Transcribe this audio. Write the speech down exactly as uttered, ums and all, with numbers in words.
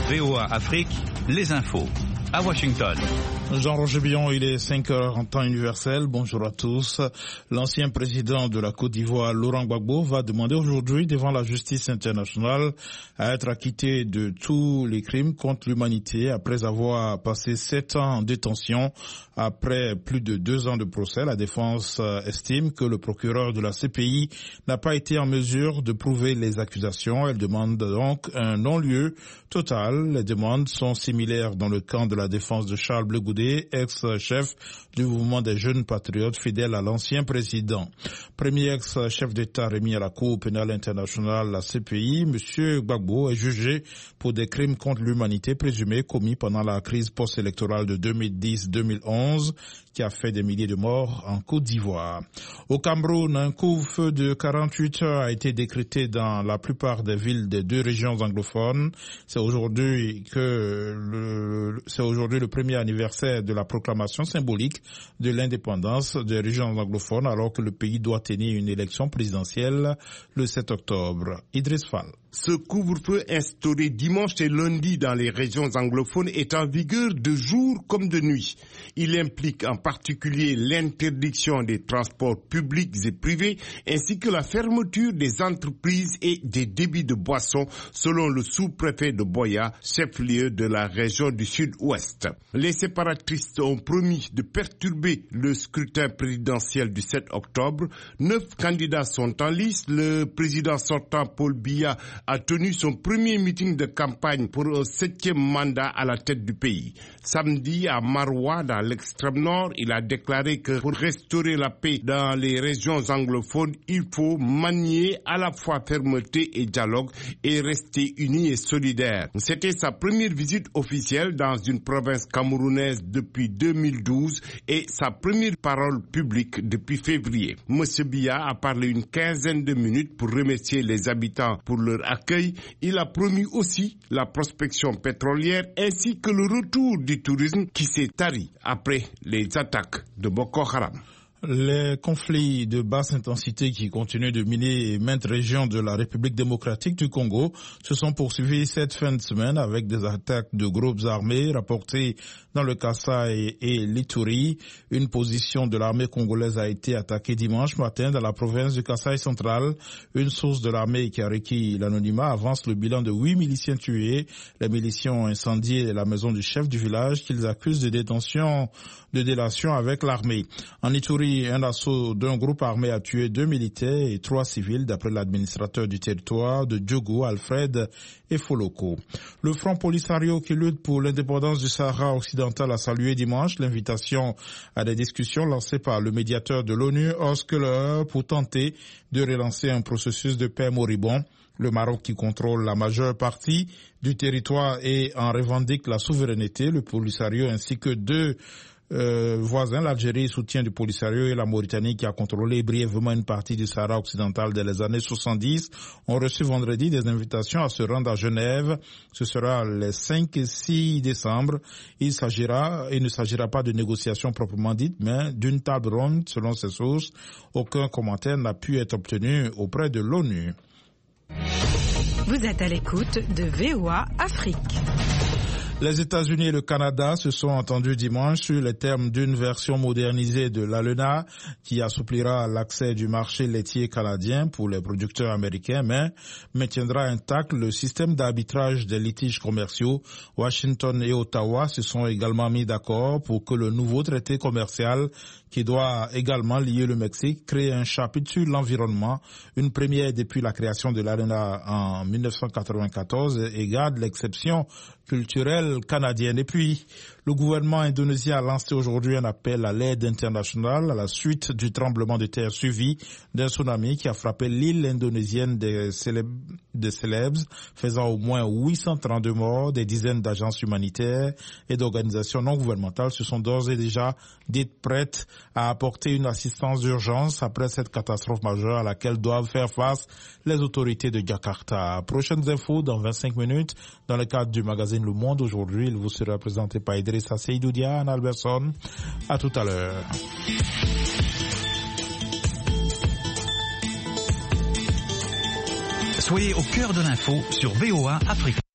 V O A Afrique, les infos. À Washington. Jean-Roger Billon, il est cinq heures en temps universel. Bonjour à tous. L'ancien président de la Côte d'Ivoire, Laurent Gbagbo, va demander aujourd'hui devant la justice internationale à être acquitté de tous les crimes contre l'humanité après avoir passé sept ans en détention. Après plus de deux ans de procès, la défense estime que le procureur de la C P I n'a pas été en mesure de prouver les accusations. Elle demande donc un non-lieu total. Les demandes sont similaires dans le camp de la défense de Charles Blé Goudé, ex-chef du mouvement des jeunes patriotes fidèles à l'ancien président. Premier ex-chef d'État remis à la Cour pénale internationale, la C P I, M. Gbagbo est jugé pour des crimes contre l'humanité présumés commis pendant la crise post-électorale de deux mille dix deux mille onze qui a fait des milliers de morts en Côte d'Ivoire. Au Cameroun, un couvre-feu de quarante-huit heures a été décrété dans la plupart des villes des deux régions anglophones. C'est aujourd'hui que le, c'est aujourd'hui le premier anniversaire de la proclamation symbolique de l'indépendance des régions anglophones alors que le pays doit tenir une élection présidentielle le sept octobre. Idriss Fall. Ce couvre-feu instauré dimanche et lundi dans les régions anglophones est en vigueur de jour comme de nuit. Il implique en particulier l'interdiction des transports publics et privés ainsi que la fermeture des entreprises et des débits de boissons selon le sous-préfet de Boya, chef-lieu de la région du sud-ouest. Les séparatistes ont promis de perturber le scrutin présidentiel du sept octobre. Neuf candidats sont en lice. Le président sortant Paul Biya a tenu son premier meeting de campagne pour un septième mandat à la tête du pays. Samedi, à Maroua, dans l'extrême nord, il a déclaré que pour restaurer la paix dans les régions anglophones, il faut manier à la fois fermeté et dialogue et rester unis et solidaires. C'était sa première visite officielle dans une province camerounaise depuis deux mille douze et sa première parole publique depuis février. Monsieur Biya a parlé une quinzaine de minutes pour remercier les habitants pour leur accueil. Il a promis aussi la prospection pétrolière ainsi que le retour du tourisme qui s'est tari après les attaques de Boko Haram. Les conflits de basse intensité qui continuent de miner maintes régions de la République démocratique du Congo se sont poursuivis cette fin de semaine avec des attaques de groupes armés rapportées dans le Kasaï et l'Ituri. Une position de l'armée congolaise a été attaquée dimanche matin dans la province du Kasaï central. Une source de l'armée qui a requis l'anonymat avance le bilan de huit miliciens tués. Les miliciens ont incendié la maison du chef du village qu'ils accusent de détention, de délation avec l'armée. En Ituri, un assaut d'un groupe armé a tué deux militaires et trois civils d'après l'administrateur du territoire de Djougou, Alfred Efoloko. Le Front Polisario qui lutte pour l'indépendance du Sahara occidental a salué dimanche l'invitation à des discussions lancées par le médiateur de l'ONU, Oscar, pour tenter de relancer un processus de paix moribond. Le Maroc qui contrôle la majeure partie du territoire et en revendique la souveraineté, le Polisario ainsi que deux Euh, voisins, l'Algérie soutient du Polisario et la Mauritanie qui a contrôlé brièvement une partie du Sahara occidental dans les années soixante-dix ont reçu vendredi des invitations à se rendre à Genève. Ce sera les cinq et six décembre. Il s'agira, il ne s'agira pas de négociations proprement dites, mais d'une table ronde selon ces sources. Aucun commentaire n'a pu être obtenu auprès de l'ONU. Vous êtes à l'écoute de V O A Afrique. Les États-Unis et le Canada se sont entendus dimanche sur les termes d'une version modernisée de l'ALENA qui assouplira l'accès du marché laitier canadien pour les producteurs américains, mais maintiendra intact le système d'arbitrage des litiges commerciaux. Washington et Ottawa se sont également mis d'accord pour que le nouveau traité commercial qui doit également lier le Mexique crée un chapitre sur l'environnement, une première depuis la création de l'ALENA en mille neuf cent quatre-vingt-quatorze et garde l'exception culturelle canadienne. Et puis, le gouvernement indonésien a lancé aujourd'hui un appel à l'aide internationale à la suite du tremblement de terre suivi d'un tsunami qui a frappé l'île indonésienne des Celebes, faisant au moins huit cent trente-deux morts. Des dizaines d'agences humanitaires et d'organisations non gouvernementales se sont d'ores et déjà dites prêtes à apporter une assistance d'urgence après cette catastrophe majeure à laquelle doivent faire face les autorités de Jakarta. Prochaines infos dans vingt-cinq minutes dans le cadre du magazine Le Monde. Aujourd'hui, il vous sera présenté par Idrissa Seydoudia, Anne Alberson. À tout à l'heure. Soyez au cœur de l'info sur V O A Afrique.